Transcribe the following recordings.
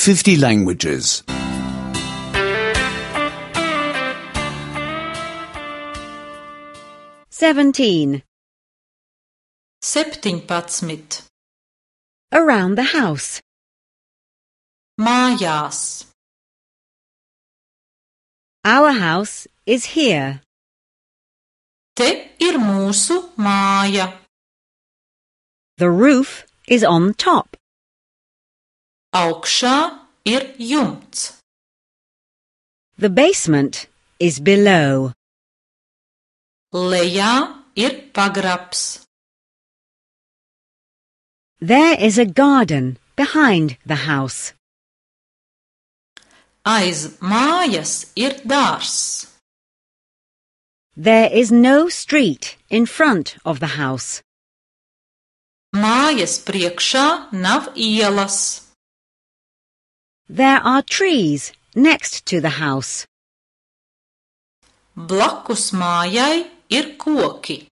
50 languages. 17. 17. Around the house. Mājās. Our house is here. Te ir mūsu māja. The roof is on top. Augšā ir jumts. The basement is below. Lejā ir pagrabs. There is a garden behind the house. Aiz mājas ir dārzs. There is no street in front of the house. Mājas priekšā nav ielas. There are trees next to the house. Blakus mājai ir koki.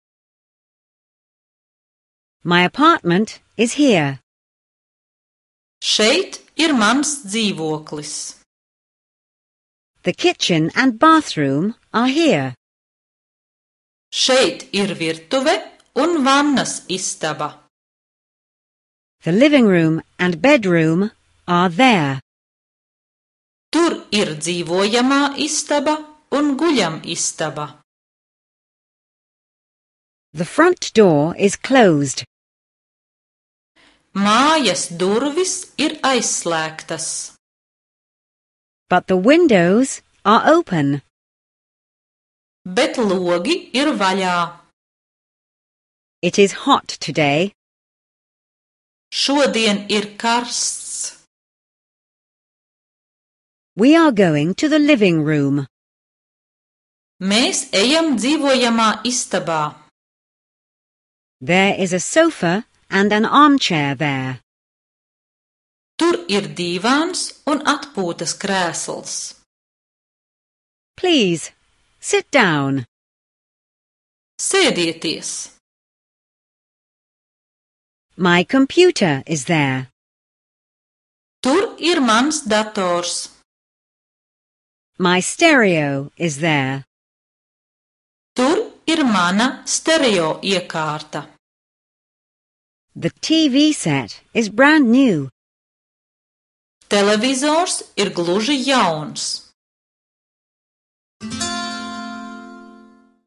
My apartment is here. Šeit ir mans dzīvoklis. The kitchen and bathroom are here. Šeit ir virtuve un vannas istaba. The living room and bedroom are there. Tur ir dzīvojamā istaba un guļam istaba. The front door is closed. Mājas durvis ir aizslēgtas. But the windows are open. Bet logi ir vaļā. It is hot today. Šodien ir karsts. We are going to the living room. Mēs ejam dzīvojamā istabā. There is a sofa and an armchair there. Tur ir dīvāns un atpūtas krēsls. Please, sit down. Sēdieties. My computer is there. Tur ir mans dators. My stereo is there. Tur ir mana stereo iekārta. The TV set is brand new. Televizors ir gluži jauns.